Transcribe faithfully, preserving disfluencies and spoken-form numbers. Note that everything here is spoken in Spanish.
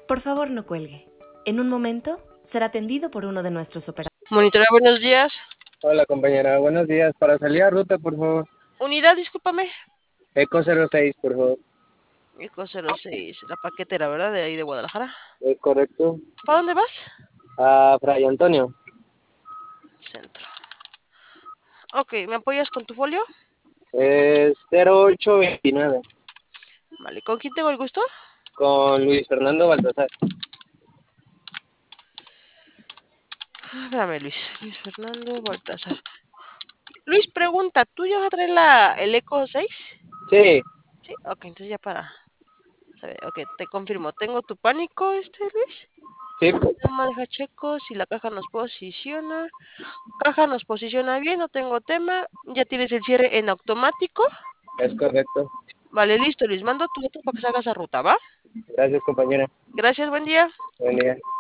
Por favor, no cuelgue. En un momento será atendido por uno de nuestros operadores. Monitora, buenos días. Hola compañera, buenos días. Para salir a ruta, por favor. Unidad, discúlpame. Eco cero seis, por favor. Eco cero seis, la paquetera, ¿verdad? De ahí de Guadalajara. ¿Es correcto? ¿Para dónde vas? A Fray Antonio. Centro. Ok, ¿me apoyas con tu folio? Es cero ocho veintinueve. Vale, ¿con quién tengo el gusto? Con Luis Fernando Baltasar. Espérame, Luis. Luis Fernando Baltasar. Luis, pregunta, ¿tú ya vas a traer la, el Eco seis? Sí. Sí, ok, entonces ya para saber. Ok, te confirmo. ¿Tengo tu pánico, este, Luis? Sí, Tema, deja checo si la caja nos posiciona. Caja nos posiciona bien, no tengo tema. Ya tienes el cierre en automático. es correcto. Vale, listo, Luis. Mando tu dato para que salgas a ruta, ¿va? Gracias compañera. Gracias, buen día. Buen día.